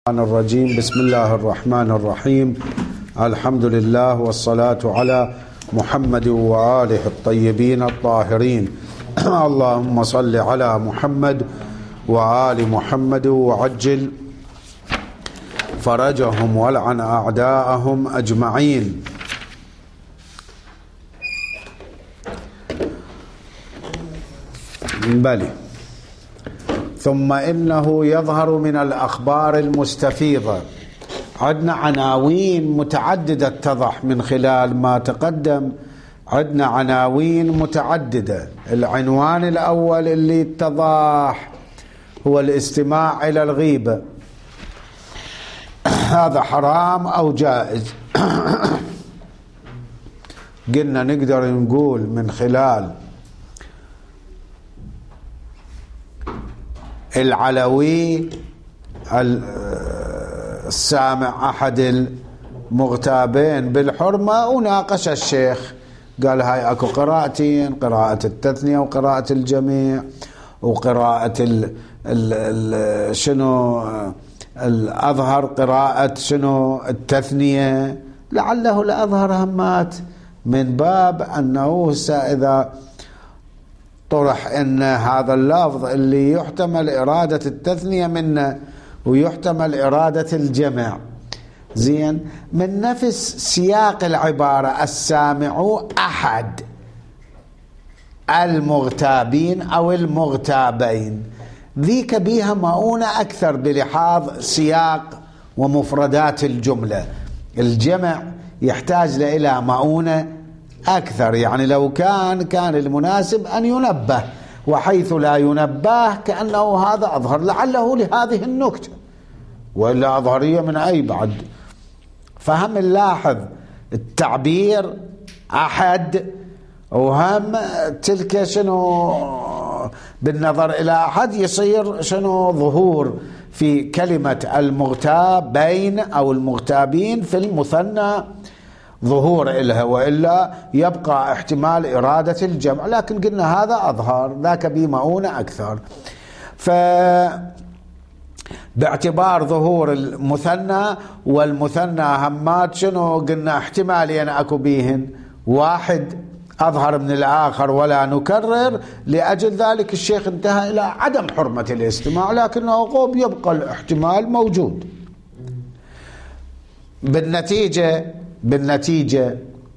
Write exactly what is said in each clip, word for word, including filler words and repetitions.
الرجيم. بسم الله الرحمن الرحيم. الحمد لله والصلاة على محمد وآله الطيبين الطاهرين. اللهم صل على محمد وآل محمد وعجل فرجهم والعن أعداءهم أجمعين. بلي. ثم إنه يظهر من الأخبار المستفيضة، عندنا عناوين متعددة اتضح من خلال ما تقدم، عندنا عناوين متعددة. العنوان الأول اللي اتضح هو الاستماع إلى الغيبة، هذا حرام أو جائز؟ قلنا نقدر نقول من خلال العلوي السامع أحد المغتابين بالحرمة وناقش الشيخ، قال هاي أكو قراءتين، قراءة التثنية وقراءة الجميع، وقراءة ال ال ال شنو الأظهر قراءة شنو التثنية، لعله الأظهر همات من باب أنه إذا طرح ان هذا اللفظ اللي يحتمل إرادة التثنية منه ويحتمل إرادة الجمع، زين، من نفس سياق العبارة السامع أحد المغتابين أو المغتابين، ذيك بيها مؤونة أكثر بلحاظ سياق ومفردات الجملة. الجمع يحتاج إلى مؤونة أكثر، يعني لو كان كان المناسب أن ينبه، وحيث لا ينبه كأنه هذا أظهر، لعله لهذه النكتة، وإلا أظهرية من أي بعد. فهم نلاحظ التعبير أحد، وهم تلك شنو بالنظر إلى أحد يصير شنو ظهور في كلمة المغتابين أو المغتابين في المثنى ظهور إلها، وإلا يبقى احتمال إرادة الجمع، لكن قلنا هذا أظهر، ذاك بمؤونة أكثر. فباعتبار ظهور المثنى والمثنى همات شنو قلنا احتمالين أكو بيهن، واحد أظهر من الآخر ولا نكرر، لأجل ذلك الشيخ انتهى إلى عدم حرمة الاستماع، لكنه قوب يبقى الاحتمال موجود. بالنتيجة بالنتيجة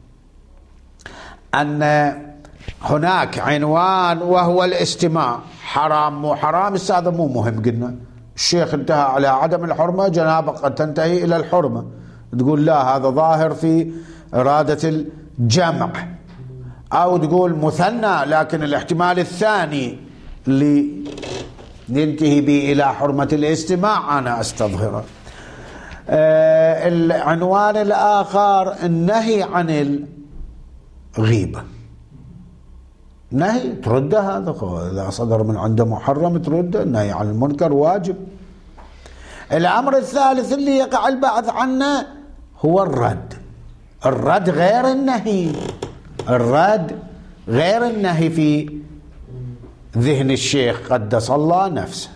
أن هناك عنوان وهو الاستماع، حرام مو حرام، هذا مو مهم. قلنا الشيخ انتهى على عدم الحرمة، جنابه قد تنتهي إلى الحرمة، تقول لا هذا ظاهر في إرادة الجمع، أو تقول مثنى لكن الاحتمال الثاني اللي ننتهي به إلى حرمة الاستماع أنا أستظهره. آه العنوان الآخر النهي عن الغيبة، نهي ترد، هذا إذا صدر من عنده محرم ترد، النهي عن المنكر واجب. الأمر الثالث اللي يقع البحث عنه هو الرد، الرد غير النهي، الرد غير النهي في ذهن الشيخ قدس الله نفسه.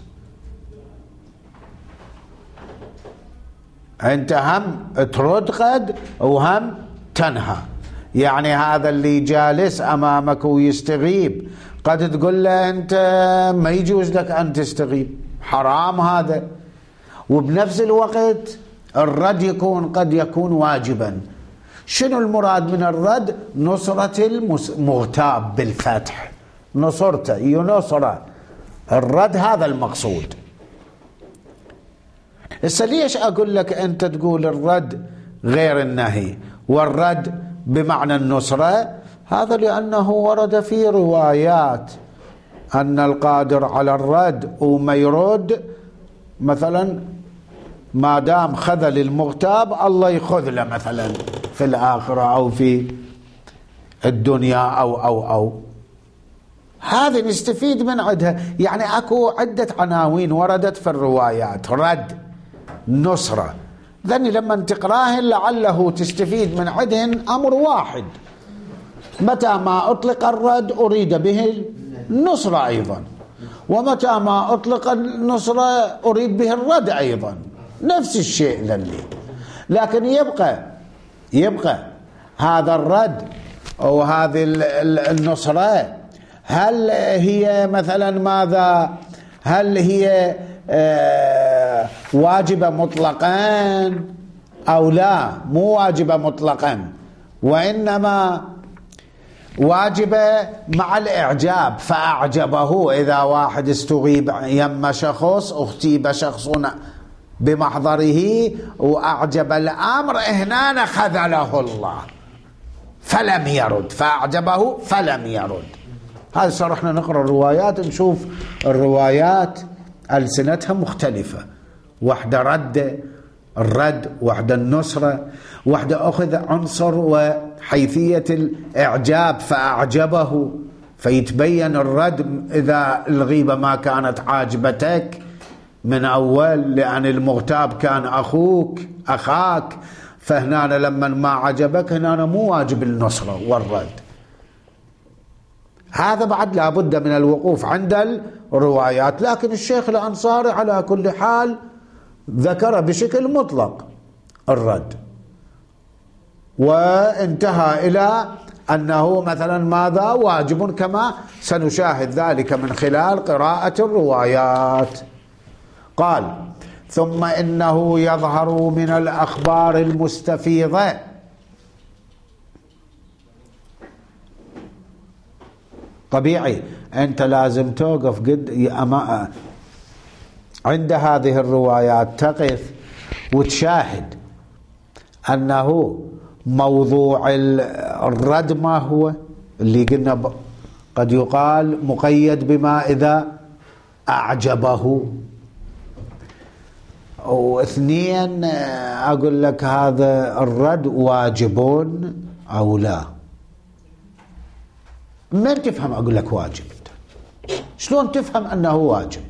انت هم ترد قد وهم تنهى، يعني هذا اللي جالس امامك ويستغيب قد تقول له انت ما يجوز لك ان تستغيب، حرام هذا، وبنفس الوقت الرد يكون قد يكون واجبا. شنو المراد من الرد؟ نصرة المغتاب بالفتح، نصرته ينصره، الرد هذا المقصود. هسه ليش أقول لك أنت تقول الرد غير النهي والرد بمعنى النصرة؟ هذا لأنه ورد في روايات أن القادر على الرد وما يرد، مثلا ما دام خذل المغتاب الله يخذله مثلا في الآخرة أو في الدنيا أو أو أو هذه نستفيد من عدها. يعني أكو عدة عناوين وردت في الروايات، رد، نصرة، ذني لما تقراهن لعله تستفيد من عدهن أمر واحد، متى ما أطلق الرد أريد به النصرة أيضا، ومتى ما أطلق النصرة أريد به الرد أيضا. نفس الشيء للي، لكن يبقى يبقى هذا الرد أو هذه النصرة هل هي مثلا ماذا؟ هل هي آه واجبة مطلقا أو لا؟ مو واجبة مطلقا، وإنما واجبة مع الإعجاب. فأعجبه، إذا واحد استغيب يم شخص، اغتيب شخص بمحضره وأعجب الأمر، هنا خذله الله فلم يرد، فأعجبه فلم يرد. هذا صار احنا نقرأ الروايات نشوف الروايات ألسنتها مختلفة، واحدة رد الرد، واحدة النصرة، واحدة أخذ عنصر وحيثية الإعجاب فأعجبه، فيتبين الرد إذا الغيبة ما كانت عاجبتك من أول لأن المغتاب كان أخوك أخاك، فهنا لما ما عجبك هنا مو واجب النصرة والرد. هذا بعد لابد من الوقوف عند الروايات. لكن الشيخ الأنصاري على كل حال ذكر بشكل مطلق الرد، وانتهى إلى أنه مثلا ماذا؟ واجب، كما سنشاهد ذلك من خلال قراءة الروايات. قال: ثم إنه يظهر من الأخبار المستفيضة. طبيعي أنت لازم توقف قد عند هذه الروايات، تقف وتشاهد أنه موضوع الرد ما هو اللي قلنا قد يقال مقيد بما إذا أعجبه. واثنين أقول لك هذا الرد واجب أو لا. من تفهم أقول لك واجب؟ شلون تفهم أنه واجب؟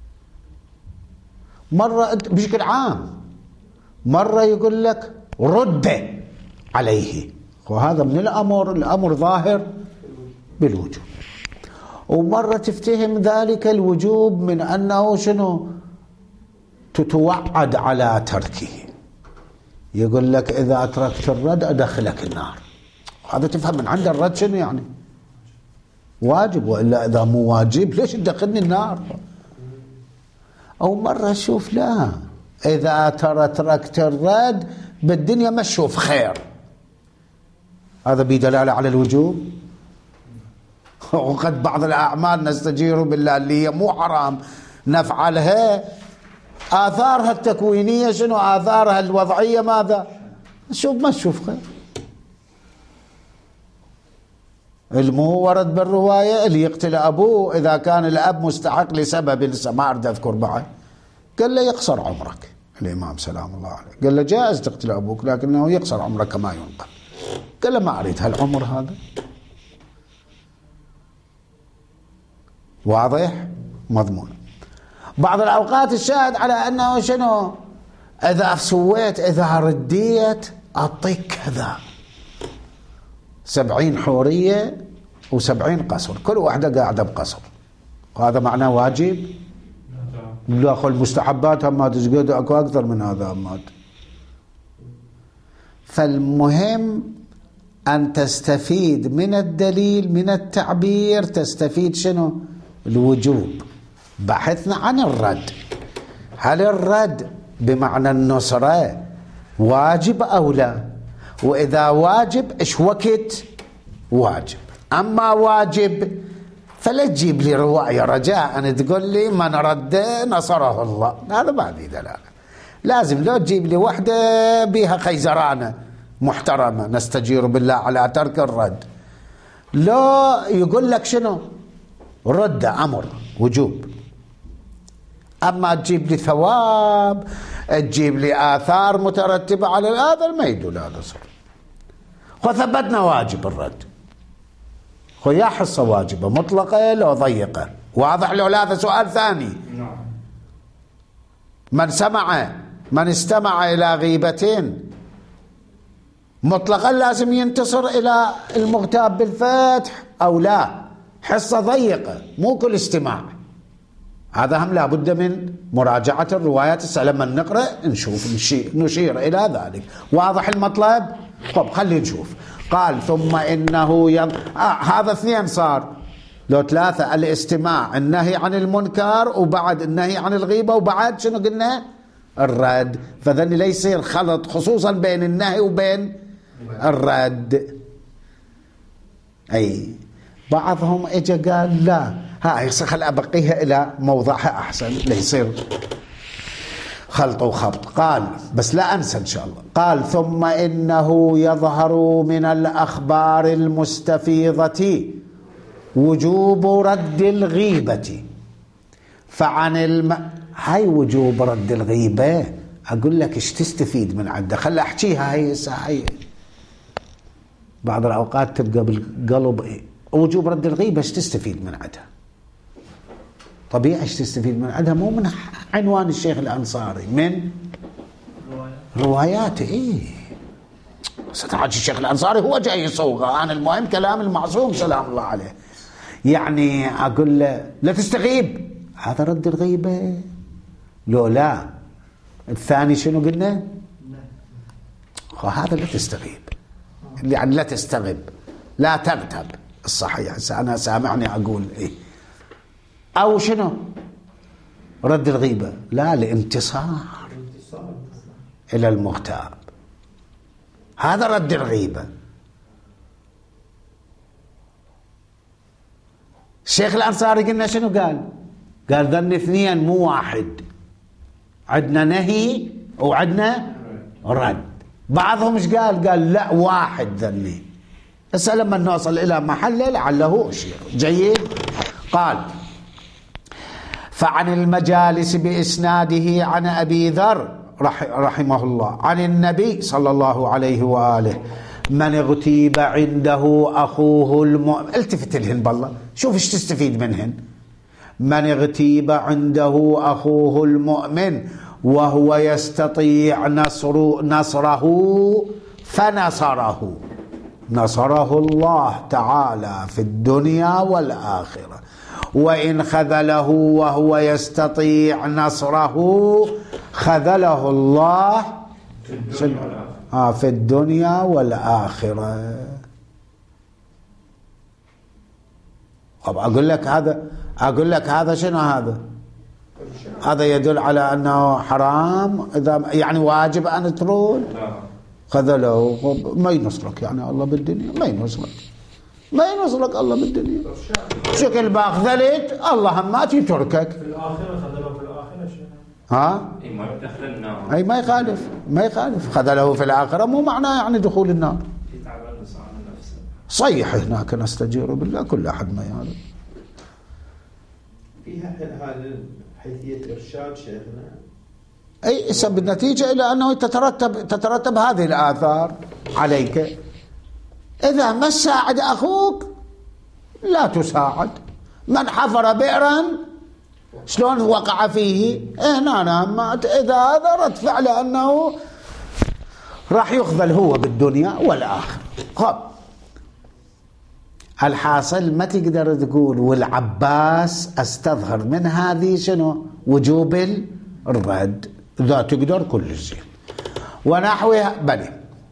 مرة بشكل عام، مرة يقول لك رد عليه، وهذا من الأمر، الأمر ظاهر بالوجوب. ومرة تفتهم ذلك الوجوب من أنه شنو؟ تتوعد على تركه، يقول لك إذا تركت الرد أدخلك النار. هذا تفهم من عند الرد شنو يعني؟ واجب، وإلا إذا مو واجب ليش تدخلني النار؟ أو مرة شوف لا، إذا ترى تركت الرد بالدنيا ما تشوف خير، هذا بدلالة على الوجوب. وقد بعض الأعمال نستجير بالله اللي هي مو حرام نفعلها، آثارها التكوينية شنو؟ آثارها الوضعية ماذا؟ شوف ما تشوف خير. المو ورد بالرواية اللي يقتل أبوه إذا كان الأب مستحق لسبب لسه ما أريد أذكر بعد، قال له يقصر عمرك الإمام سلام الله عليه، قال له جائز تقتل أبوك لكنه يقصر عمرك كما ينقل، قال له ما أريد هالعمر هذا. واضح؟ مضمون. بعض الأوقات الشاهد على أنه شنو؟ إذا سويت إذا رديت أعطيك كذا، سبعين حورية وسبعين قصر، كل واحدة قاعدة بقصر، وهذا معناه واجب؟ لا، خل المستحبات هم تسجد أكو أكثر من هذا همات. فالمهم أن تستفيد من الدليل، من التعبير تستفيد شنو؟ الوجوب. بحثنا عن الرد، هل الرد بمعنى النصرة واجب أو لا؟ وإذا واجب إيش وقت واجب؟ أما واجب فلا تجيب لي رواية رجاء أن تقول لي من رد نصره الله، هذا ما في دلالة. لازم لو تجيب لي وحدة بها خيزرانة محترمة نستجير بالله على ترك الرد، لو يقول لك شنو؟ رد أمر وجوب. أما تجيب لي ثواب، تجيب لي آثار مترتبة على هذا ما يدل هذا صار. وثبتنا واجب الرد، خو يا حصة واجبة مطلقة لو ضيقة، واضح لو لا؟ هذا سؤال ثاني. من سمع من استمع إلى غيبتين مطلقا لازم ينتصر إلى المغتاب بالفتح أو لا؟ حصة ضيقة مو كل استماع، هذا هم لابد من مراجعة الروايات. لما نقرأ نشوف نشير, نشير إلى ذلك. واضح المطلب؟ طب خلي نشوف. قال ثم إنه يض... آه هذا اثنين صار، لو ثلاثة: الاستماع، النهي عن المنكر، وبعد النهي عن الغيبة، وبعد شنو قلنا؟ الرد. فذني لا يصير خلط خصوصا بين النهي وبين الرد. أي بعضهم اجى قال لا هاي خل أبقيها إلى موضعها أحسن لا يصير خلط وخبط. قال بس لا أنسى إن شاء الله. قال ثم إنه يظهر من الأخبار المستفيضة وجوب رد الغيبة فعن الم... هاي وجوب رد الغيبة أقول لك إيش تستفيد من عده. خل أحكيها هاي هاي بعض الأوقات تبقى بالقلب إيه؟ وجوب رد الغيبة إيش تستفيد من عدها؟ طبيعي إيش تستفيد من عدها؟ مو من عنوان الشيخ الأنصاري، من رواياته. إيه ستعج الشيخ الأنصاري هو جاي يصوغه. أنا المهم كلام المعصوم سلام الله عليه. يعني أقول له لا تستغيب، هذا رد الغيبة. لو لا الثاني شنو قلنا؟ هذا لا تستغيب، يعني لا تستغب، لا تغتب. الصحيح أنا سامعني أقول إيه. أو شنو رد الغيبة؟ لا، الانتصار إلى المغتاب، هذا رد الغيبة. الشيخ الأنصاري قلنا شنو قال؟ قال ذن اثنين مو واحد، عندنا نهي وعندنا رد. بعضهم ايش قال؟ قال لا واحد ذني. هسه لما نوصل إلى محله لعله أشير. جيد. قال فعن المجالس بإسناده عن أبي ذر رحمه الله عن النبي صلى الله عليه وآله: من اغتيب عنده أخوه المؤمن. التفت لهن بالله، شوف ايش تستفيد منهن. من اغتيب عنده أخوه المؤمن وهو يستطيع نصر نصره فنصره، نصره الله تعالى في الدنيا والآخرة. وإن خذله وهو يستطيع نصره خذله الله في الدنيا والآخرة. طب أقول لك هذا أقول لك هذا شنو هذا؟ هذا يدل على أنه حرام، إذا يعني واجب أن ترون. خذله ما ينصرك يعني الله بالدنيا، ما ينصرك ما ينصرك الله بالدنيا. شكل باخذلت الله همات يتركك في الآخرة. خذله في الآخرة شنو؟ ها؟ أي ما يدخل النار. أي ما يخالف ما يخالف. خذله في الآخرة مو معناه يعني دخول النار. صيح هناك نستجير بالله كل أحد ما يعلم. فيها هذا حيثية إرشاد شيخنا. أي يسبب النتيجة إلى أنه تترتب تترتب هذه الآثار عليك. إذا ما ساعد أخوك لا تساعد. من حفر بئرا شلون وقع فيه هنا مات. إذا هذا رد فعل أنه راح يخذل هو بالدنيا والآخرة. خب الحاصل ما تقدر تقول والعباس استظهر من هذه شنو وجوب الرد. ذا تقدر كل شيء ونحوها بني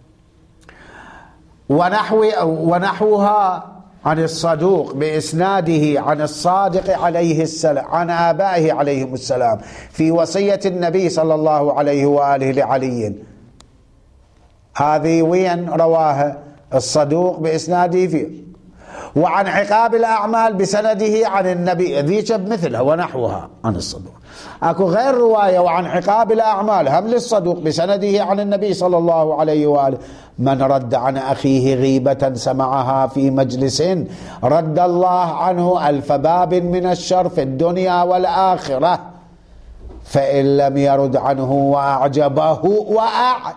ونحو ونحوها عن الصدوق بإسناده عن الصادق عليه السلام عن آبائه عليهم السلام في وصية النبي صلى الله عليه وآله لعلي. هذه وين رواها؟ الصدوق بإسناده فيه. وعن عقاب الأعمال بسنده عن النبي ذيك بمثلها ونحوها عن الصدوق. أكو غير رواية وعن عقاب الأعمال هم للصدوق بسنده عن النبي صلى الله عليه وآله: من رد عن أخيه غيبة سمعها في مجلس رد الله عنه ألف باب من الشر في الدنيا والآخرة، فإن لم يرد عنه وأعجبه وأع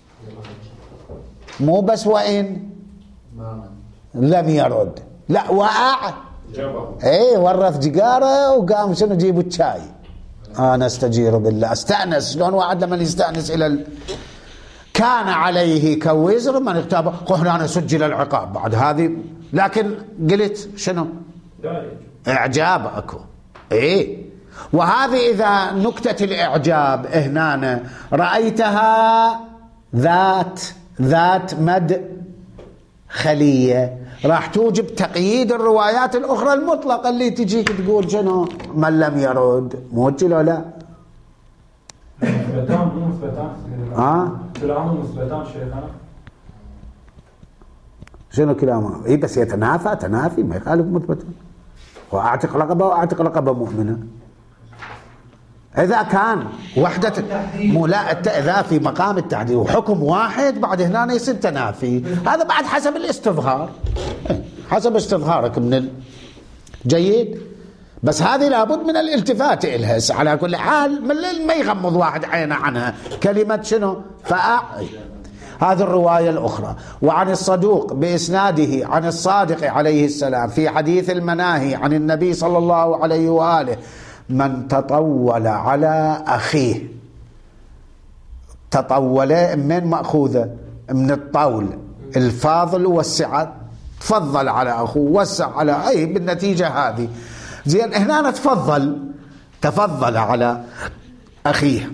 مو بس وإن لم يرد لا وأع ايه ورث جقاره وقام شنو جيبوا الشاي. انا استجير بالله استانس. شلون واحد لما يستانس الى ال... كان عليه كوزر من اغتاب قهنا انا سجل العقاب بعد هذه. لكن قلت شنو اعجاب اكو ايه وهذه إذا نكتة الإعجاب هنا رأيتها ذات ذات مد خلية، راح توجب تقييد الروايات الأخرى المطلقة اللي تجيك تقول شنو من لم يرد، موجه له لا مثبتان مو مثبتان ها كلاهما مثبتان شيخنا. شنو كلامه؟ اي بس يتنافى تنافي ما يخالف مثبتان. واعتق رقبه واعتق رقبه مؤمنه اذا كان وحده مو لا اذا في مقام التحديد وحكم واحد بعد هنا يصير تنافي، هذا بعد حسب الاستظهار حسب استظهارك من ال... جيد. بس هذه لابد من الالتفات إلها. على كل حال من ما يغمض واحد عينه عنها كلمة شنو فأع. هذه الرواية الأخرى. وعن الصدوق بإسناده عن الصادق عليه السلام في حديث المناهي عن النبي صلى الله عليه وآله: من تطول على أخيه. تطول من مأخوذة من الطول، الفاضل والسعة، تفضل على أخوه وسع على أي بالنتيجة هذه زين. هنا تفضل تفضل على أخيه،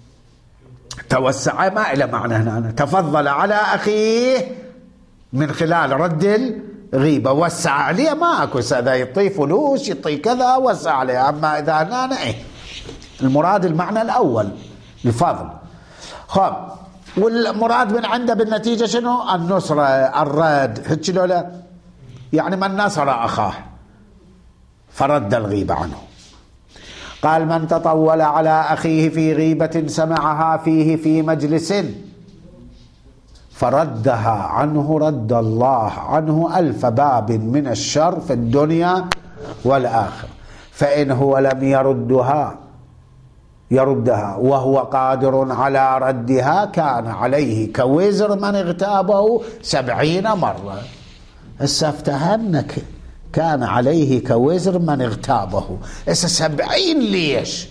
توسع ما إلى معنى هنا، تفضل على أخيه من خلال رد الغيبة، وسع عليه ما أكو إذا يعطيه فلوس يعطيه كذا وسع عليه. أما إذا هنا إيه المراد المعنى الأول الفضل. خب والمراد من عنده بالنتيجة شنو؟ النصرة الرد هيك لا يعني من نصر أخاه فرد الغيبة عنه. قال: من تطول على أخيه في غيبة سمعها فيه في مجلس فردها عنه رد الله عنه ألف باب من الشر في الدنيا والآخرة، فإن هو لم يردها يردها وهو قادر على ردها كان عليه كوزر من اغتابه سبعين مرة. هسه افتهمنك كان عليه كوزر من اغتابه، هسه سبعين ليش؟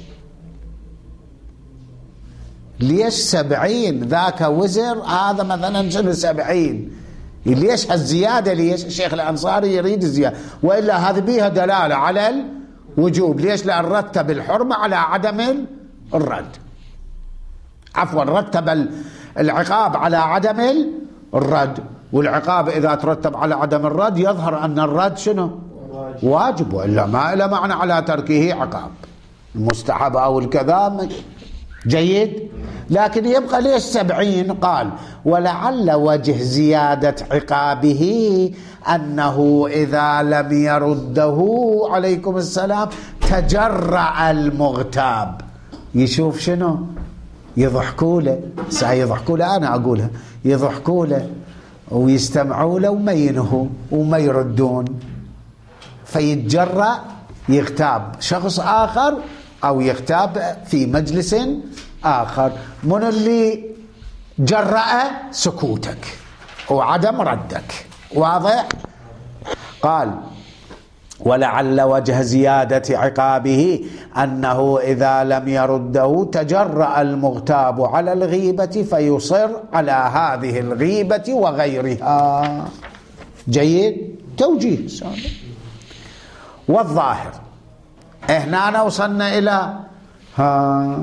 ليش سبعين؟ ذاك وزر هذا مثلا شنو سبعين؟ ليش هالزيادة؟ ليش الشيخ الأنصاري يريد الزيادة؟ وإلا هذه بيها دلالة على الوجوب. ليش؟ لأن رتب الحرمة على عدم الرد، عفوا رتب العقاب على عدم الرد، والعقاب إذا ترتب على عدم الرد يظهر أن الرد شنو؟ واجب، وإلا ما إلى معنى على تركه عقاب المستحب أو الكذا. جيد. لكن يبقى ليش سبعين؟ قال: ولعل وجه زيادة عقابه أنه إذا لم يرده عليكم السلام تجرع المغتاب. يشوف شنو؟ يضحكوا له، سيضحكوا له، أنا أقولها يضحكوا له ويستمعوا له وما ينهوا وما يردون، فيتجرأ يغتاب شخص آخر أو يغتاب في مجلس آخر. من اللي جرأ؟ سكوتك وعدم ردك. واضح؟ قال: ولعل وجه زيادة عقابه أنه إذا لم يرده تجرأ المغتاب على الغيبة فيصر على هذه الغيبة وغيرها. جيد. توجيه سابق. والظاهر هنا وصلنا إلى ها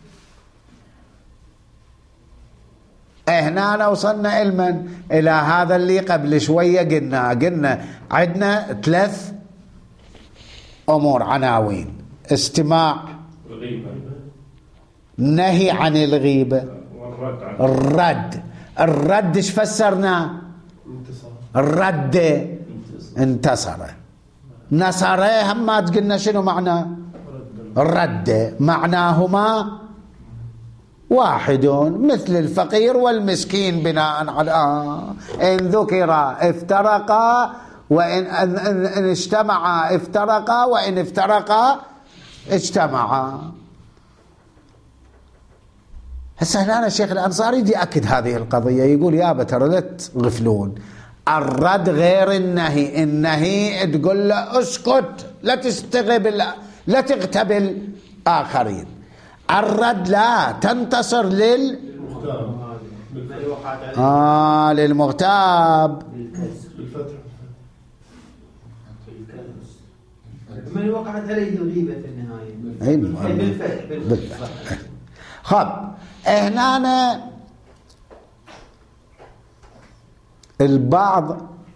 هنا وصلنا إلمن إلى هذا اللي قبل شوية قلنا قلنا عندنا ثلاث أمور عناوين: استماع، نهي عن الغيبة، الرد. الرد ايش فسرنا؟ الرد انتصر. نصر هم ما قلنا شنو معنى الرد؟ معناهما واحد مثل الفقير والمسكين بناء على آه. إن ذكر افترقا وإن إن اجتمعا افترقا وإن افترقا اجتمعا. هسه هنا الشيخ الأنصاري يدي أكد هذه القضية، يقول يا ترى لا تغفلون، الرد غير النهي. النهي تقول له اسكت، لا تستغب، لا تغتاب الآخرين. الرد لا، تنتصر لل آه للمغتاب. من وقعت عليه الغيبة في النهاية بالفتح بالفتح. خب هنا البعض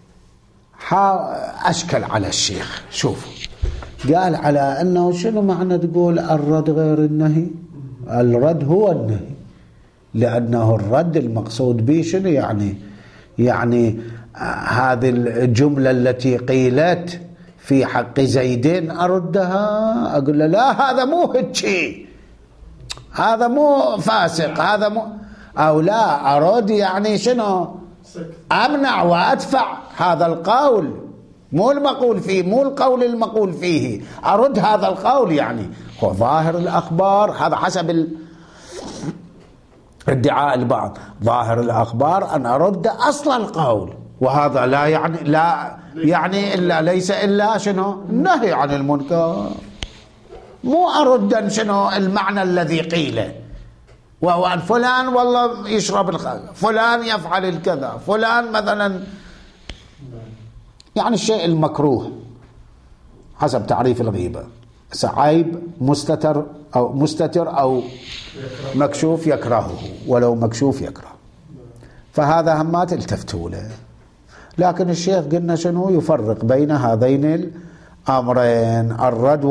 أشكل على الشيخ. شوفوا قال على أنه شنو معنى تقول الرد غير النهي؟ الرد هو النهي، لأنه الرد المقصود به شنو يعني؟ يعني هذه الجملة التي قيلت في حق زيدين أردها، أقول له لا هذا مو هيك، هذا مو فاسق، هذا مو، أو لا أرد يعني شنو؟ أمنع وأدفع هذا القول، مو المقول فيه، مو القول المقول فيه، أرد هذا القول. يعني هو ظاهر الأخبار، هذا حسب ال... ادعاء البعض، ظاهر الأخبار أن أرد أصل القول، وهذا لا يعني لا يعني إلا ليس إلا شنو؟ النهي عن المنكر، مو أرد شنو المعنى الذي قيل، وهو أن فلان والله يشرب الخمر، فلان يفعل الكذا، فلان مثلا يعني الشيء المكروه حسب تعريف الغيبة، عيب مستتر أو مستتر أو مكشوف يكرهه، ولو مكشوف يكره، فهذا هم ما تلتفتوا له. لكن الشيخ قلنا شنو؟ يفرق بين هذين الأمرين، الرد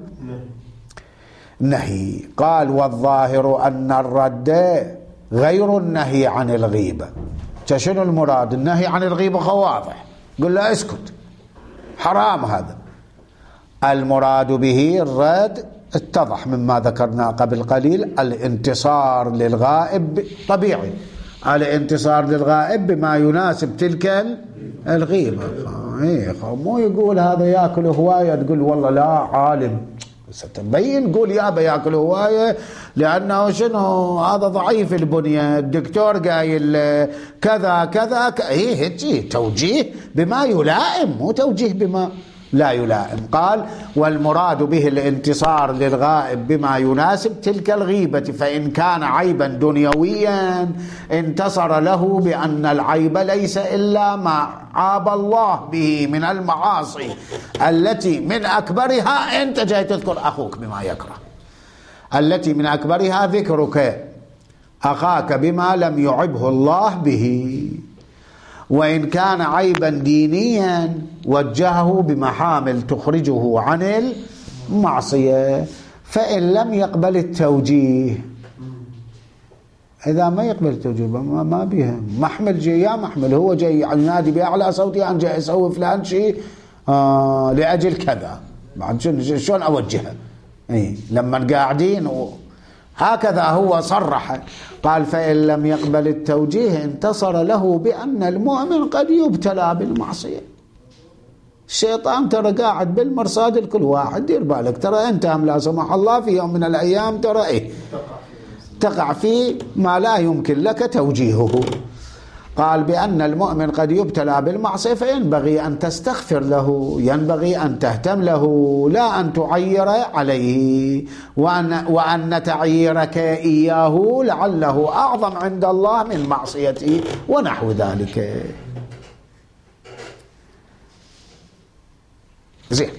والنهي. قال والظاهر أن الرد غير النهي عن الغيبة. شنو المراد؟ النهي عن الغيبة واضح، قل لا اسكت حرام، هذا المراد به الرد اتضح مما ذكرنا قبل قليل، الانتصار للغائب طبيعي، الانتصار للغائب بما يناسب تلك الغيبة. إيه مو يقول هذا يأكل هواية تقول والله لا عالم، ستبين قول يابا يأكل هواية لأنه شنو هذا ضعيف البنية، الدكتور قايل كذا كذا ك... إيه هيك توجيه بما يلائم، مو توجيه بما لا يلائم. قال والمراد به الانتصار للغائب بما يناسب تلك الغيبة، فإن كان عيبا دنيويا انتصر له بأن العيب ليس إلا ما عاب الله به من المعاصي التي من أكبرها، أنت جاي تذكر أخوك بما يكره، التي من أكبرها ذكرك أخاك بما لم يعبه الله به. وإن كان عيبا دينيا وجهه بمحامل تخرجه عن المعصية، فإن لم يقبل التوجيه، إذا ما يقبل التوجيه ما, ما بيها محمل جي، يا محمل هو جاي ينادي بأعلى صوتي أن جاي يسوي فلان شيء آه لأجل كذا، بعد شلون أوجهه؟ إيه لما قاعدين و... هكذا هو صرح. قال فإن لم يقبل التوجيه انتصر له بأن المؤمن قد يبتلى بالمعصية. الشيطان ترى قاعد بالمرصاد الكل واحد، دير بالك ترى أنت هم لا سمح الله في يوم من الأيام ترى إيه تقع في ما لا يمكن لك توجيهه. قال بأن المؤمن قد يبتلى بالمعصية فينبغي أن تستغفر له، ينبغي أن تهتم له، لا أن تعير عليه، وأن, وأن تعييرك إياه لعله أعظم عند الله من معصيته ونحو ذلك. زين.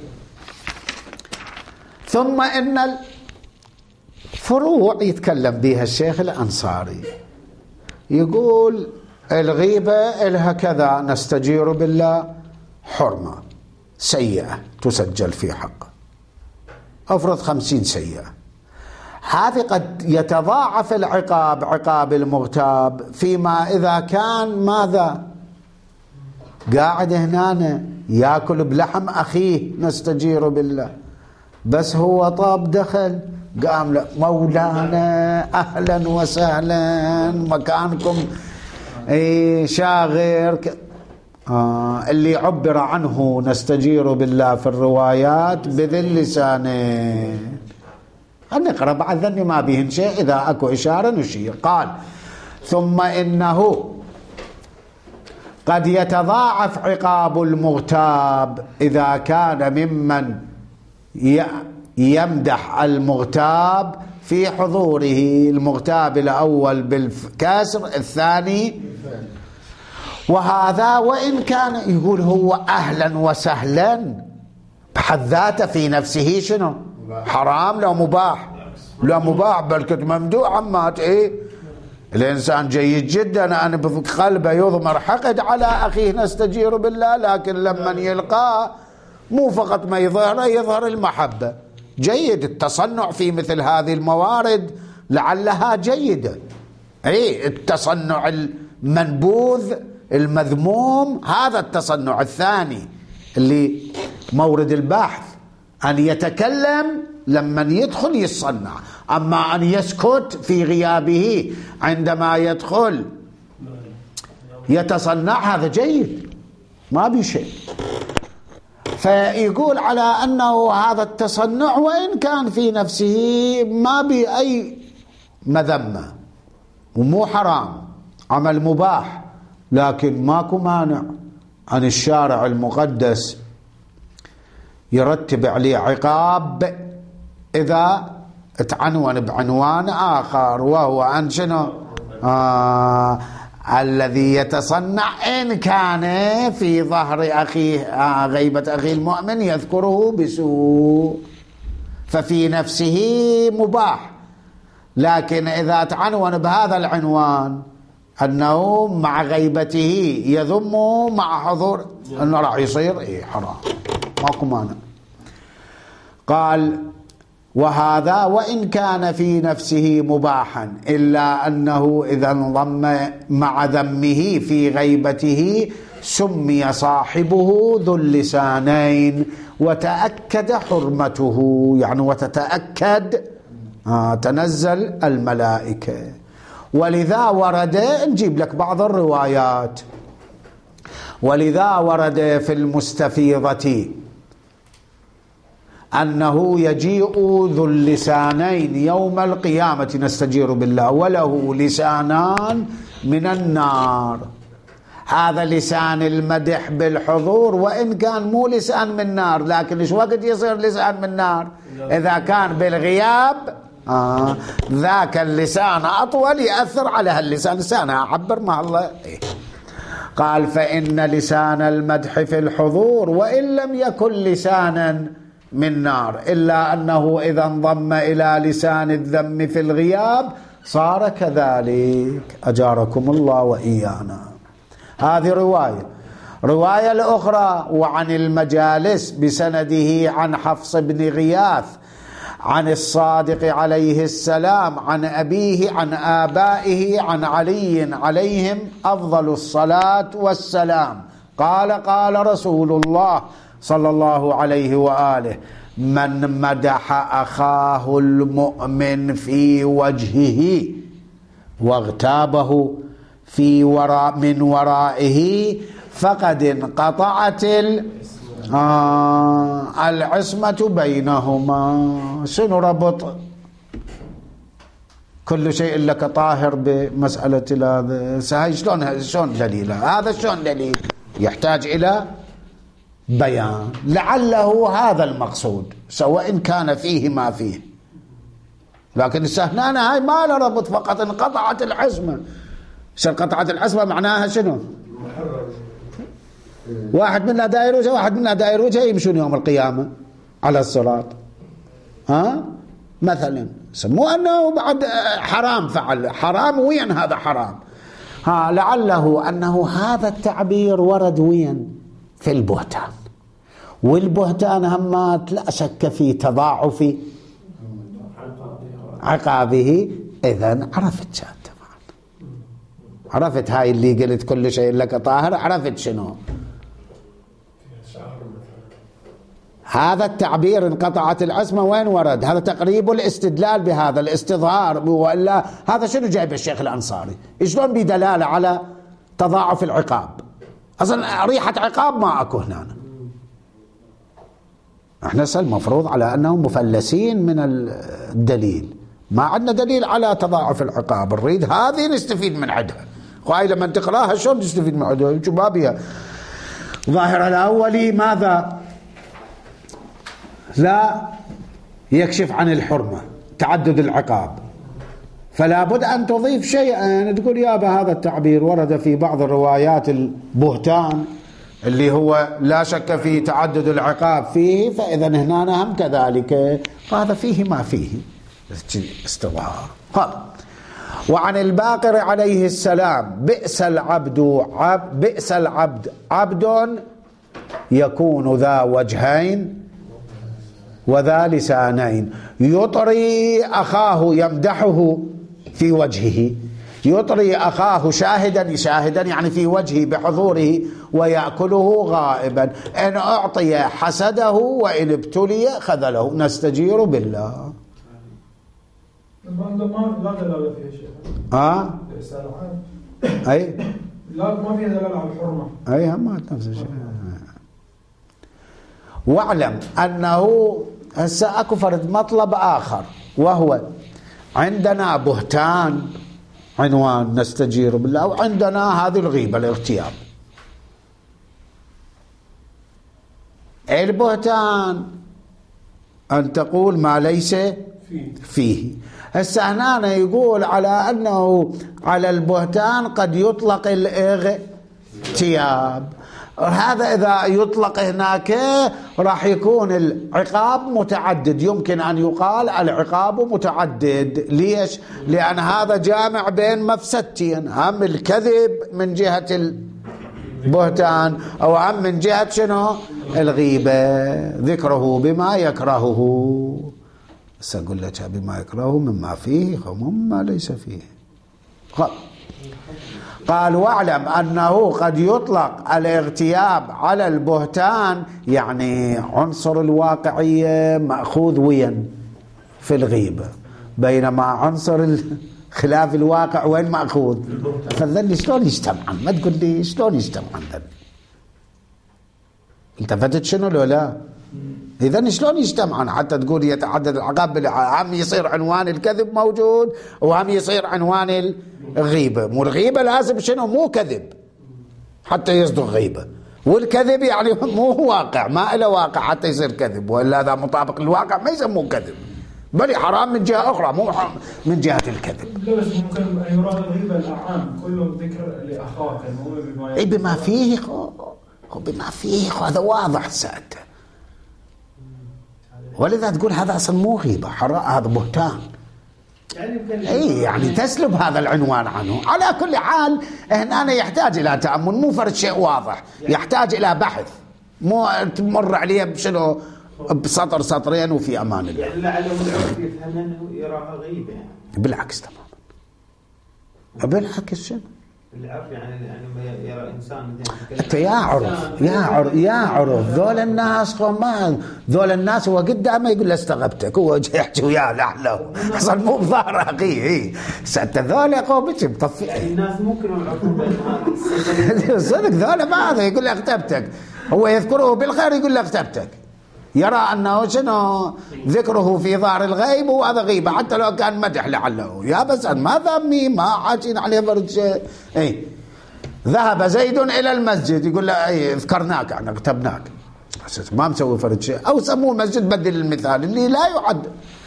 ثم إن الفروع يتكلم بها الشيخ الأنصاري، يقول الغيبة إلها كذا، نستجير بالله حرمة سيئة تسجل في حقه، أفرض خمسين سيئة، هذه قد يتضاعف العقاب عقاب المغتاب فيما إذا كان ماذا قاعد هنا يأكل بلحم أخيه، نستجير بالله، بس هو طاب دخل قام له مولانا أهلا وسهلا مكانكم اي شاغر ك... آه اللي عبر عنه نستجير بالله في الروايات بذل لسانه. نقرأ بعد ذني ما بيهن شيء، إذا أكو إشارة نشير. قال ثم إنه قد يتضاعف عقاب المغتاب إذا كان ممن ي... يمدح المغتاب في حضوره، المغتاب الأول بالكسر الثاني، وهذا وإن كان يقول هو أهلا وسهلا بحد ذاته في نفسه شنو حرام لو مباح؟ لو مباح بل كنت ممدوح عمات. ايه الانسان جيد جدا ان بقلبه يضمر حقد على اخيه نستجير بالله، لكن لما يلقاه مو فقط ما يظهره، يظهر المحبة. جيد التصنع في مثل هذه الموارد لعلها جيدة. اي التصنع المنبوذ المذموم هذا التصنع الثاني اللي مورد البحث، أن يتكلم لما يدخل يتصنع، أما أن يسكت في غيابه عندما يدخل يتصنع هذا جيد ما بشيء. فيقول على أنه هذا التصنع وإن كان في نفسه ما بأي مذمة ومو حرام، عمل مباح، لكن ماكو مانع عن الشارع المقدس يرتب عليه عقاب إذا اتعنون بعنوان آخر، وهو أن شنو؟ آه الذي يتصنع إن كان في ظهر أخيه آه غيبة أخيه المؤمن يذكره بسوء، ففي نفسه مباح، لكن إذا تعنون بهذا العنوان أنه مع غيبته يذمه مع حضور، أنه راح يصير إيه حرام، ماكو مانع. قال وهذا وإن كان في نفسه مباحا، إلا أنه إذا انضم مع ذمه في غيبته سمي صاحبه ذو اللسانين وتأكد حرمته، يعني وتتأكد آه تنزل الملائكة. ولذا ورد، نجيب لك بعض الروايات، ولذا ورد في المستفيضة أنه يجيء ذو اللسانين يوم القيامة نستجير بالله وله لسانان من النار. هذا لسان المدح بالحضور وإن كان مو لسان من نار، لكن إيش وقت يصير لسان من نار؟ إذا كان بالغياب آه ذاك اللسان أطول يأثر على هاللسان. لسانه أعبر مع الله إيه؟ قال فإن لسان المدح في الحضور وإن لم يكن لسانا من نار، إلا أنه إذا انضم إلى لسان الذم في الغياب صار كذلك، أجاركم الله وإيانا. هذه رواية. رواية الأخرى وعن المجالس بسنده عن حفص بن غياث عن الصادق عليه السلام عن أبيه عن آبائه عن علي عليهم أفضل الصلاة والسلام قال قال رسول الله صلى الله عليه وآله من مدح أخاه المؤمن في وجهه واغتابه في وراء من ورائه فقد انقطعت آه العصمة بينهما. شنو ربط كل شيء لك طاهر بمسألة هذا؟ هاي شلون شلون دليل هذا؟ شلون دليل؟ يحتاج إلى بيان. لعله هذا المقصود سواء كان فيه ما فيه، لكن السهنانة هاي ما له ربط، فقط انقطعت العصمة. انقطعت العصمة معناها شنو؟ واحد منا داير وجهه واحد منا داير وجهه يمشون يوم القيامة على الصراط، ها مثلا، مو أنه بعد حرام فعل حرام وين هذا حرام. ها لعله أنه هذا التعبير ورد وين؟ في البهتان، والبهتان همات لا شك في تضاعف عقابه. إذن عرفت شات عرفت هاي اللي قلت كل شيء لك طاهر، عرفت شنو هذا التعبير انقطعت العصمة وين ورد؟ هذا تقريب الاستدلال بهذا الاستظهار، وإلا هذا شنو جايب الشيخ الأنصاري؟ شلون بدلالة على تضاعف العقاب؟ أصلا ريحة عقاب ما أكو هنا. احنا المفروض على أنهم مفلسين من الدليل، ما عندنا دليل على تضاعف العقاب، نريد هذه نستفيد من عندها. وهي لما تقراها شلون تستفيد من عندها؟ شو بابها؟ ظاهر الأولي ماذا؟ لا يكشف عن الحرمة، تعدد العقاب، فلا بد أن تضيف شيئا، تقول يابا هذا التعبير ورد في بعض الروايات البهتان اللي هو لا شك في تعدد العقاب فيه، فإذا هنا هم كذلك، هذا فيه ما فيه استظهار. قال: وعن الباقر عليه السلام: بئس العبد عبد بئس العبد عبد يكون ذا وجهين وذا لسانين، يطري أخاه يمدحه في وجهه، يطري أخاه شاهدا شاهدا يعني في وجهه بحضوره، ويأكله غائبا، إن أعطي حسده وإن ابتلي خذله، نستجير بالله. ما لا دلالة فيها شيء. اه اي لا ما فيها دلالة على الحرمة. اي هم نفس الشيء. واعلم انه هسه اكو فرد مطلب اخر، وهو عندنا بهتان عنوان نستجير بالله، وعندنا هذه الغيبة الاغتياب. البهتان أن تقول ما ليس فيه. هسه هنا يقول على أنه على البهتان قد يطلق الاغتياب، هذا إذا يطلق هناك راح يكون العقاب متعدد، يمكن أن يقال العقاب متعدد. ليش؟ لأن هذا جامع بين مفسدتين، هم الكذب من جهة البهتان، أو هم من جهة شنو؟ الغيبة، ذكره بما يكرهه. سأقول لك بما يكرهه مما فيه ومما ليس فيه. خب. قال: واعلم أنه قد يطلق الاغتياب على البهتان، يعني عنصر الواقعية مأخوذ وين في الغيبة، بينما عنصر خلاف الواقع وين مأخوذ؟ فذل شلون يجتمعن؟ ما تقول لي شلون يجتمعن ذل؟ التفتت شنو لو لا؟ إذن شلون يجتمعن حتى تقول يتعدد العقاب؟ عم يصير عنوان الكذب موجود، وعم يصير عنوان الغيبة. مو الغيبة لازم شنو؟ مو كذب حتى يصدق غيبة، والكذب يعني مو واقع، ما له واقع حتى يصير كذب، وإلا هذا مطابق للواقع ما يسموه كذب، بل حرام من جهة أخرى مو من جهة الكذب. لا بس ممكن أن يراد الغيبة الأعام كله ذكر لأخاك بما إيه بما فيه بما فيه هذا واضح سأنت، ولذا تقول هذا أصلا مو غيبة، هذا بهتان. يعني اي يعني تسلب هذا العنوان عنه. على كل حال هنا يحتاج الى تأمل، مو فرد شيء واضح، يحتاج الى بحث، مو تمر عليه بشنو بسطر سطرين وفي امان الله. يعني لعله العرف يفهم انه يراها غيبه. بالعكس تماما، بالعكس شنو العرف يعني يعني يرى انسان انت يا عرف يا عرف يا عرف ذول الناس ما ذول الناس هو قدامه يقول له استغبتك، هو يحكي وياه لعله اصلا مو بظاهر اخي. اي سأنت ذول قوم مطفي يعني الناس ممكن يعرفون بين هذا صدق ذول ما هذا يقول له اغتبتك، هو يذكره بالخير يقول له اغتبتك، يرى انه شنو ذكره في ظهر الغيب وهذا غيبه، حتى لو كان مدح لعله. يا بس ما ذمي ما حاجين عليه فرد شيء. اي ذهب زيد الى المسجد، يقول له اي ذكرناك احنا كتبناك، ما مسوي فرد شيء، او سموه مسجد بدل المثال اللي لا يعد.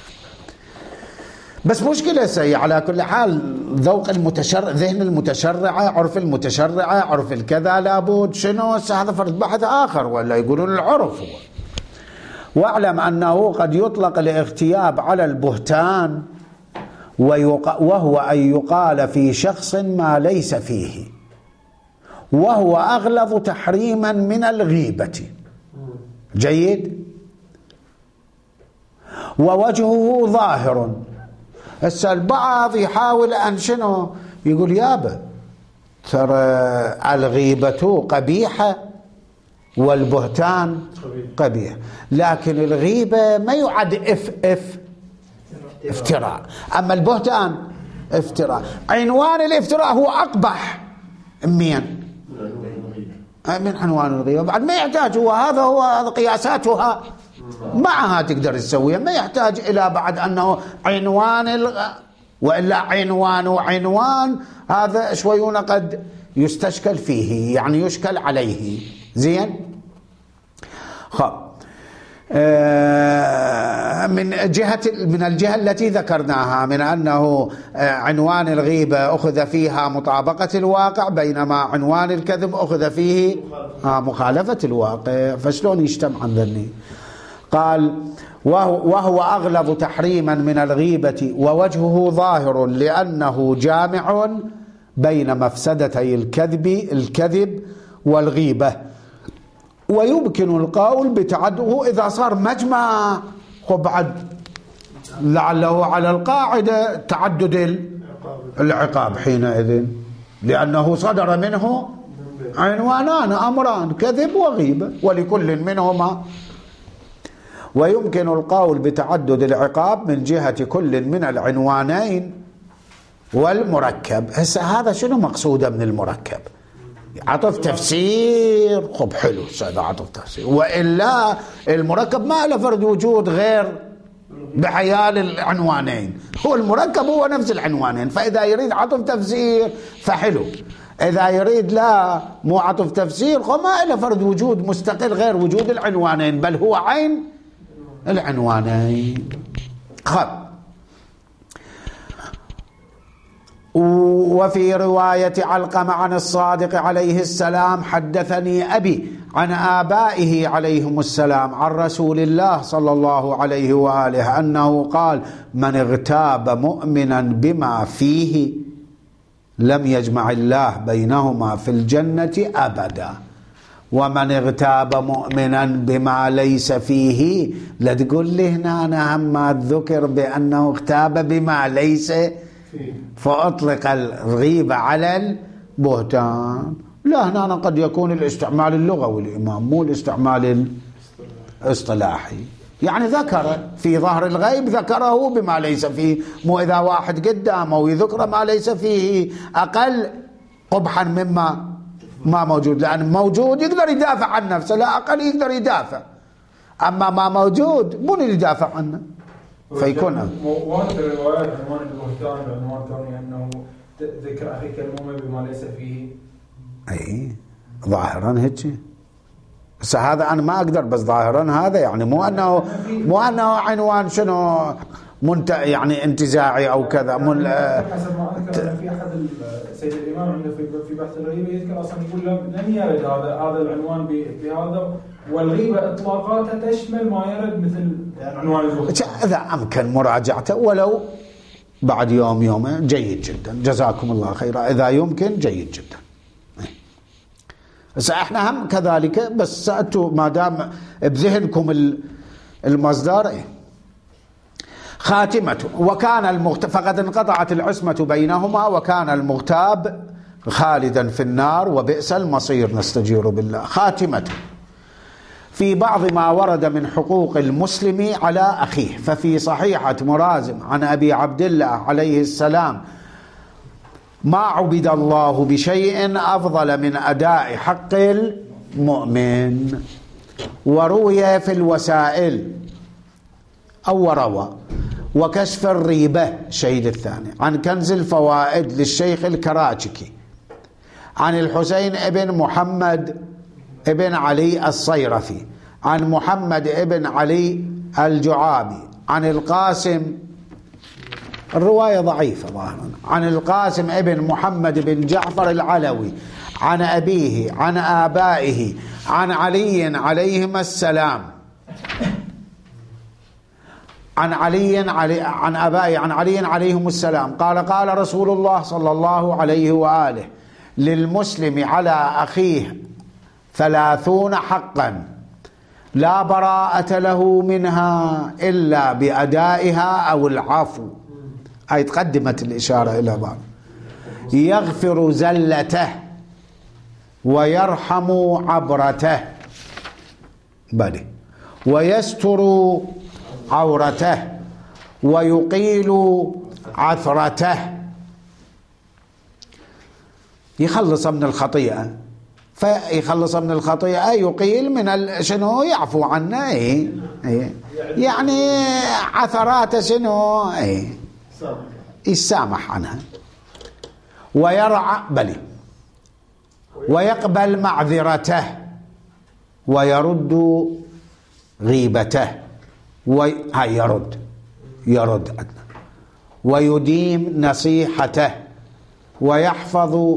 بس مشكله سيئه. على كل حال ذوق المتشرع، ذهن المتشرعه، عرف المتشرعه، عرف الكذا لابد شنو، هذا فرد بحث اخر، ولا يقولون العرف هو. واعلم أنه قد يطلق الاغتياب على البهتان، وهو أن يقال في شخص ما ليس فيه، وهو أغلظ تحريما من الغيبة. جيد. ووجهه ظاهر. هسه البعض يحاول أن شنو يقول يابا ترى الغيبة قبيحة والبهتان قبيح، لكن الغيبة ما يعد اف اف افتراء، اما البهتان افتراء. عنوان الافتراء هو اقبح من من عنوان الغيبة، بعد ما يحتاج، هو هذا هو قياساتها معها تقدر تسويها، ما يحتاج الى بعد انه عنوان الغ... والا عنوان وعنوان هذا شويون قد يستشكل فيه، يعني يشكل عليه. زين. خب من جهة من الجهة التي ذكرناها من أنه عنوان الغيبة أخذ فيها مطابقة الواقع، بينما عنوان الكذب أخذ فيه مخالفة الواقع، فشلون يجتمع ذني؟ قال وهو, وهو أغلظ تحريما من الغيبة، ووجهه ظاهر لأنه جامع بين مفسدتي الكذب الكذب والغيبة، ويمكن القول بتعدده إذا صار مجمع وبعد لعله على القاعدة تعدد العقاب حينئذ، لأنه صدر منه عنوانان أمران كذب وغيبة ولكل منهما، ويمكن القول بتعدد العقاب من جهة كل من العنوانين والمركب. هسه هذا شنو مقصوده من المركب؟ عطف تفسير، خب حلو هذا عطف تفسير، وإلا المركب ما له فرد وجود غير بحيال العنوانين، هو المركب هو نفس العنوانين، فإذا يريد عطف تفسير فحلو، إذا يريد لا مو عطف تفسير خب ما له فرد وجود مستقل غير وجود العنوانين، بل هو عين العنوانين. خب وفي رواية علقمة عن الصادق عليه السلام حدثني أبي عن آبائه عليهم السلام عن رسول الله صلى الله عليه وآله أنه قال من اغتاب مؤمنا بما فيه لم يجمع الله بينهما في الجنة أبدا، ومن اغتاب مؤمنا بما ليس فيه، لا تقول لي هنا أنا هم ذكر بأنه اغتاب بما ليس فأطلق الغيبة على البهتان، لا هنا قد يكون الاستعمال اللغوي الإمام مو الاستعمال الاصطلاحي، يعني ذكر في ظهر الغيب ذكره بما ليس فيه، مو إذا واحد قدامه ويذكر ما ليس فيه أقل قبحا مما ما موجود، لأن موجود يقدر يدافع عن نفسه، لا أقل يقدر يدافع، أما ما موجود مو اللي يدافع عنه، فيكون وارد الروايات عنوان البهتان بعنوان كونه أنه ذكر أخيك المؤمن بما ليس فيه، أي ظاهرا هيك، بس هذا أنا ما أقدر، بس ظاهرا هذا يعني مو أنه مو أنه عنوان شنو منت يعني انتزاعي أو كذا من حسب ما أذكر في أحد السيد الإمام عنده في بحث الغيبة يذكر أصلا يقول لم يرد هذا هذا العنوان بهذا، والغيبة إطلاقاتها تشمل ما يرد مثل عنوان البهتان، إذا أمكن مراجعته ولو بعد يوم يومين جيد جدا، جزاكم الله خيرا، إذا يمكن جيد جدا. بس احنا هم كذلك، بس سأتوا ما دام بذهنكم المصدر. ايه خاتمته وكان المغتاب فقد انقطعت العصمة بينهما، وكان المغتاب خالدا في النار وبئس المصير، نستجير بالله. خاتمته في بعض ما ورد من حقوق المسلم على أخيه، ففي صحيحة مرازم عن أبي عبد الله عليه السلام ما عبد الله بشيء أفضل من أداء حق المؤمن. وروي في الوسائل أو روى وكشف الريبة شهيد الثاني عن كنز الفوائد للشيخ الكراچكي عن الحسين ابن محمد ابن علي الصيرفي عن محمد ابن علي الجعابي عن القاسم، الرواية ضعيفة ظاهرا، عن القاسم ابن محمد بن جعفر العلوي عن أبيه عن آبائه عن علي عليهما السلام عن علي علي عن آبائه عن علي عليهم السلام قال قال رسول الله صلى الله عليه وآله للمسلم على أخيه ثلاثون حقا لا براءة له منها إلا بأدائها أو العفو. أي تقدمت الإشارة إلى بعض. يغفر زلته ويرحم عبرته بلي ويستر عورته ويقيل عثرته، يخلص من الخطيئة، فيخلص من الخطيئة يقيل من شنو يعفو عنه، ايه ايه يعني عثراته شنو ايه يسامح عنها، ويرعى بلي ويقبل معذرته ويرد غيبته وي... هاي يرد يرد عندنا ويديم نصيحته ويحفظ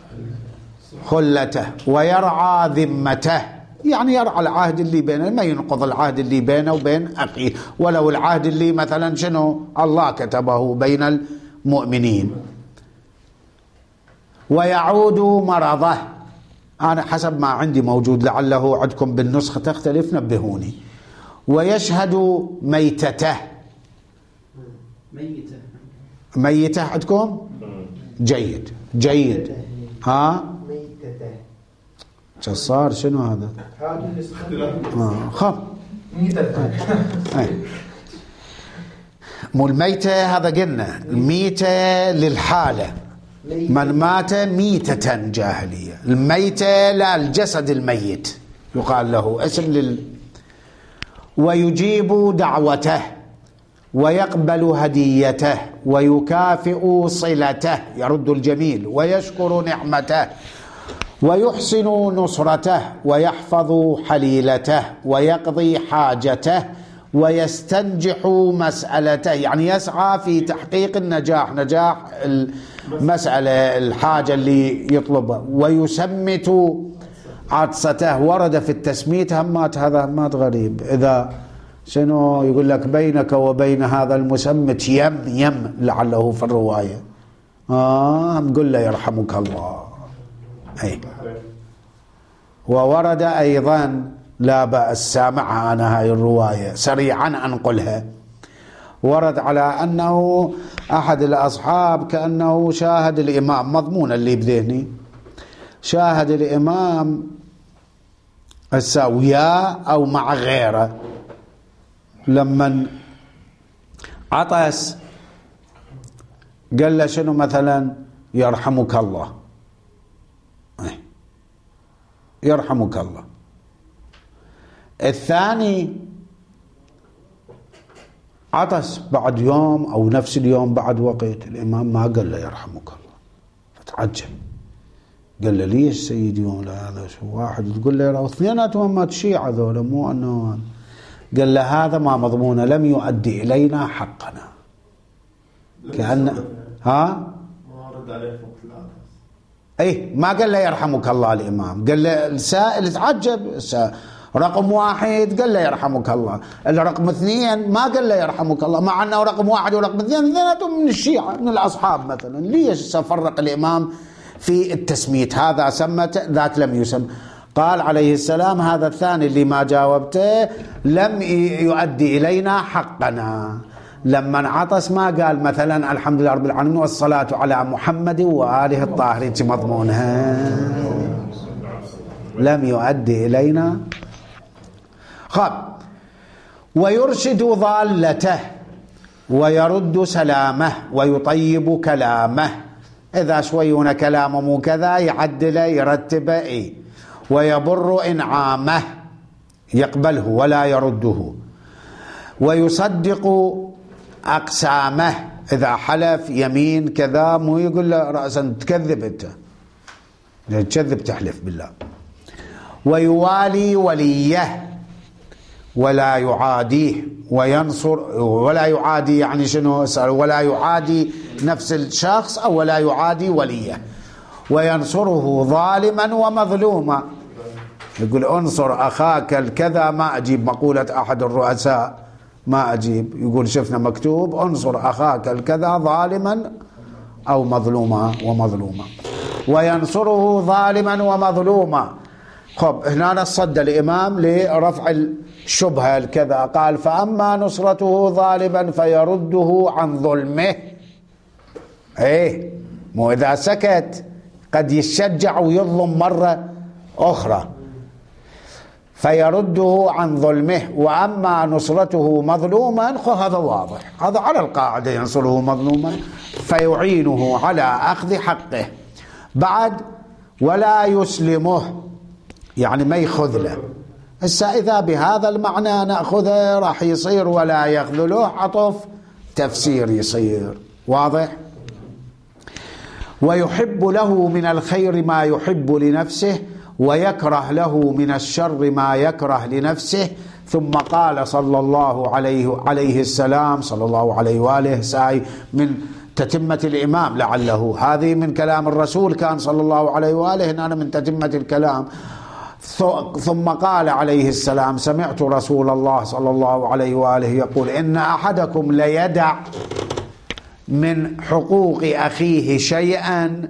خلته ويرعى ذمته، يعني يرعى العهد اللي بينه، ما ينقض العهد اللي بينه وبين أخيه، ولو العهد اللي مثلا شنو الله كتبه بين المؤمنين. ويعود مرضه، أنا حسب ما عندي موجود، لعله عندكم بالنسخة تختلف نبهوني. ويشهد ميتته، ميتة ميتة عندكم؟ جيد جيد. ها ميتته شو صار؟ شنو هذا؟ هذا الاختلاف آه. خب ميتة مو الميتة، هذا قلنا الميتة للحالة، من مات ميتة جاهلية. الميتة لا، الجسد الميت يقال له اسم لل. ويجيب دعوته ويقبل هديته ويكافئ صلته، يرد الجميل ويشكر نعمته ويحسن نصرته ويحفظ حليلته ويقضي حاجته ويستنجح مسألته، يعني يسعى في تحقيق النجاح، نجاح المسألة الحاجة اللي يطلبها. ويسمت عطسته، ورد في التسميت همات، هذا همات غريب. إذا شنو يقول لك بينك وبين هذا المسمت يم يم لعله في الرواية، آه نقول له يرحمك الله. أي. وورد أيضا، لا بأس سامعها أنا هاي الرواية سريعا أنقلها، ورد على أنه أحد الأصحاب كأنه شاهد الإمام، مضمون اللي بذهني، شاهد الإمام الساوية أو مع غيره، لما عطس قال له شنو مثلا يرحمك الله، يرحمك الله. الثاني عطس بعد يوم أو نفس اليوم بعد وقت، الإمام ما قال له يرحمك الله، فتعجب قال له ليش سيدي؟ ولا هذا شو واحد تقول له اثنيناتهم ما تشيع هذول، مو أنه. قال له هذا ما مضمونه، لم يؤدي إلينا حقنا، كأن ها ما رد عليه فوق العطس. اي ما قال له يرحمك الله الإمام، قال له السائل تعجب. رقم واحد قال له يرحمك الله، الرقم اثنين ما قال له يرحمك الله، مع أنه رقم واحد ورقم اثنين اثنيناتهم من الشيعة من الأصحاب مثلا. ليش سفرق الإمام في التسميت؟ هذا سمت ذاك لم يسم. قال عليه السلام هذا الثاني اللي ما جاوبته لم يؤدي إلينا حقنا. لما عطس ما قال مثلا الحمد لله رب العالمين والصلاة على محمد وآله الطاهرين مضمونها، لم يؤدي إلينا. خب. ويرشد ضالته ويرد سلامه ويطيب كلامه، إذا شويون كلامه مو كذا يعدله يرتبه. إيه. ويبر إنعامه، يقبله ولا يرده. ويصدق أقسامه، إذا حلف يمين كذا مو يقول له رأسا تكذب أنت، تكذب تحلف بالله. ويوالي وليه ولا يعاديه وينصر، ولا يعادي يعني شنو؟ ولا يعادي نفس الشخص أو ولا يعادي وليه. وينصره ظالما ومظلوما، يقول انصر أخاك الكذا، ما أجيب مقولة أحد الرؤساء، ما أجيب، يقول شفنا مكتوب انصر أخاك الكذا ظالما أو مظلوما ومظلوما. وينصره ظالما ومظلوما. خب هنا نصد الإمام لرفع الشبهة الكذا، قال فأما نصرته ظالما فيرده عن ظلمه. ايه مو إذا سكت قد يشجع ويظلم مرة أخرى، فيرده عن ظلمه. وأما نصرته مظلوما هذا واضح، هذا على القاعدة، ينصره مظلوما فيعينه على أخذ حقه. بعد ولا يسلمه، يعني ما يخذ له. هسه إذا بهذا المعنى نأخذه راح يصير ولا يخذله عطف تفسير يصير واضح. ويحب له من الخير ما يحب لنفسه ويكره له من الشر ما يكره لنفسه، ثم قال صلى الله عليه عليه السلام صلى الله عليه وآله ساي من تتمة الإمام لعله هذه من كلام الرسول كان صلى الله عليه وآله، هنا من تتمة الكلام. ثم قال عليه السلام: سمعت رسول الله صلى الله عليه وآله يقول: إن أحدكم ليدع من حقوق أخيه شيئا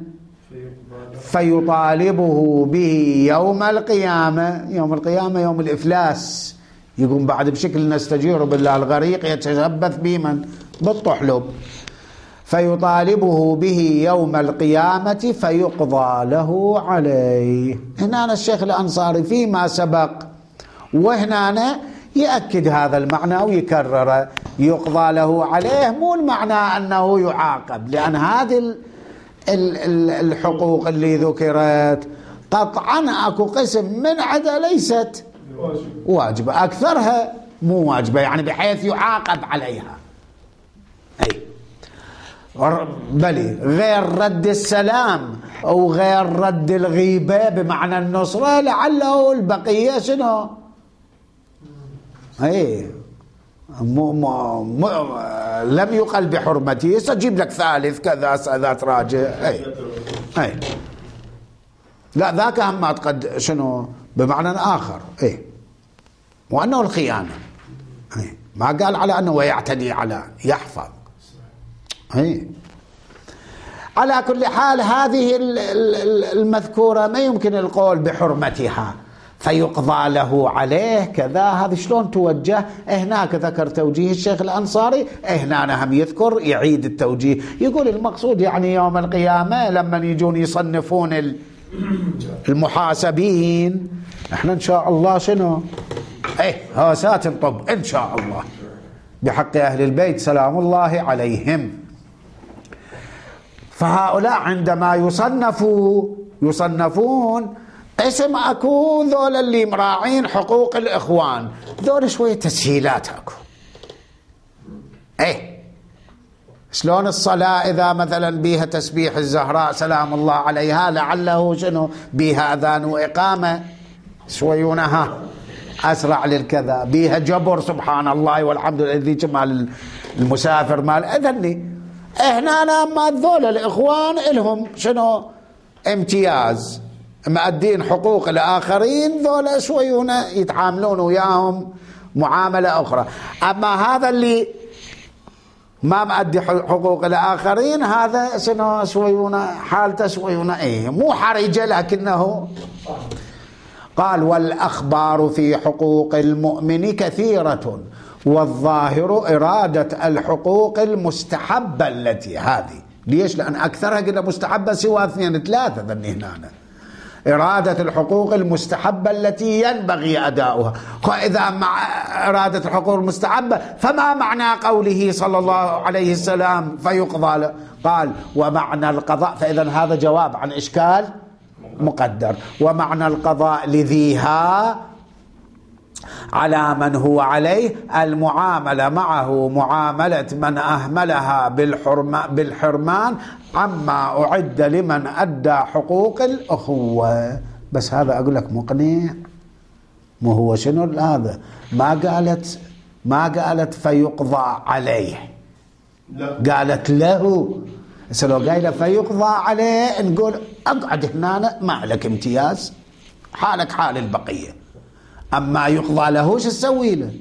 فيطالبه به يوم القيامة. يوم القيامة يوم الإفلاس، يقوم بعد بشكل نستجير بالله الغريق يتشبث بمن بالطحلب، فيطالبه به يوم القيامة فيقضى له عليه. هنا الشيخ الأنصاري فيما سبق وهنا يأكد هذا المعنى ويكرره، يقضى له عليه، مو المعنى أنه يعاقب، لأن هذه الحقوق اللي ذكرت قطعا أكو قسم من عدا ليست واجبة، أكثرها مو واجبة، يعني بحيث يعاقب عليها. أي بلي غير رد السلام أو غير رد الغيبة بمعنى النصرة، لعله البقية شنو؟ أي مو مو مو لم يقل بحرمته، سجيب لك ثالث كذا ذات راجع. أي أي لا ذاك هم قد شنو بمعنى آخر. أي وأنه الخيانة، أي ما قال على أنه ويعتدي على يحفظ. أي على كل حال هذه المذكورة ما يمكن القول بحرمتها، فيقضى له عليه كذا. هذا شلون توجه؟ هناك ذكر توجيه الشيخ الأنصاري، هنا هم يذكر يعيد التوجيه، يقول المقصود يعني يوم القيامة لما يجون يصنفون المحاسبين، احنا ان شاء الله شنو ايه هاسات طب ان شاء الله بحق أهل البيت سلام الله عليهم. فهؤلاء عندما يصنفوا يصنفون اسم اكو ذول اللي مراعين حقوق الاخوان، ذول شويه تسهيلات اكو. ايه شلون الصلاه اذا مثلا بيها تسبيح الزهراء سلام الله عليها لعله شنو بيها اذان واقامه شويونها اسرع للكذا، بيها جبر سبحان الله والحمد لله الذي مال المسافر مال اذني. احنا لما ذول الاخوان لهم شنو امتياز، مأدين حقوق الآخرين، ذولا شويون يتعاملون وياهم معاملة أخرى. أما هذا اللي ما مأدي حقوق الآخرين هذا شنو شويون حالته شويون ايه مو حرجة لكنه. قال: والأخبار في حقوق المؤمن كثيرة والظاهر إرادة الحقوق المستحبة التي هذه. ليش؟ لأن أكثرها قلنا مستحبة سوى اثنين ثلاثة ذني هنا إرادة الحقوق المستحبة التي ينبغي أداؤها. وإذا مع إرادة الحقوق المستحبة فما معنى قوله صلى الله عليه وسلم فيقضى له؟ قال: ومعنى القضاء، فإذا هذا جواب عن إشكال مقدر. ومعنى القضاء لذيها على من هو عليه المعاملة معه معاملة من أهملها بالحرمان عما أعد لمن أدى حقوق الأخوة. بس هذا أقول لك مقنع، مو هو شنو هذا؟ ما قالت ما قالت فيقضى عليه، لا. قالت له. لو قايله فيقضى عليه نقول اقعد هنا ما لك امتياز، حالك حال البقية. أما يقضى له شو تسوي له؟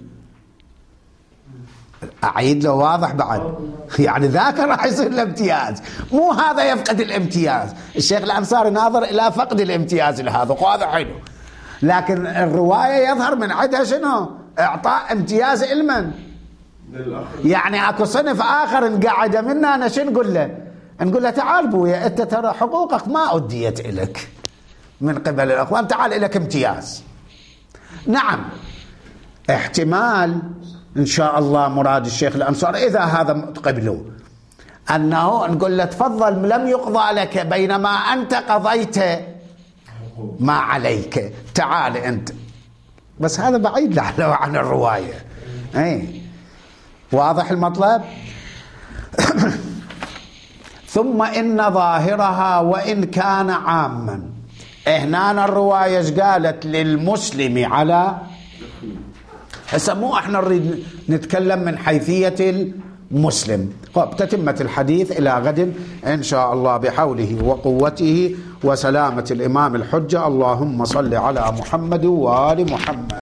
أعيد له واضح بعد يعني ذاك راح يصير له امتياز، مو هذا يفقد الامتياز. الشيخ الأنصاري ناظر إلى فقد الامتياز لهذا وهذا حلو، لكن الرواية يظهر من عدها شنو؟ إعطاء امتياز علما. يعني أكو صنف آخر انقعد منا، أنا شو نقول له؟ نقول له تعال بويا أنت ترى حقوقك ما أديت إليك من قبل الأخوان، تعال لك امتياز. نعم احتمال إن شاء الله مراد الشيخ الأنصار إذا هذا قبله أنه نقول له تفضل لم يقضى لك بينما أنت قضيت ما عليك، تعال أنت. بس هذا بعيد لعله عن الرواية. أي واضح المطلب. ثم إن ظاهرها وإن كان عاما، هنا الرواية قالت للمسلم على هسه مو احنا نريد نتكلم من حيثية المسلم. تتمة الحديث إلى غد إن شاء الله بحوله وقوته وسلامة الإمام الحجة. اللهم صل على محمد وآل محمد.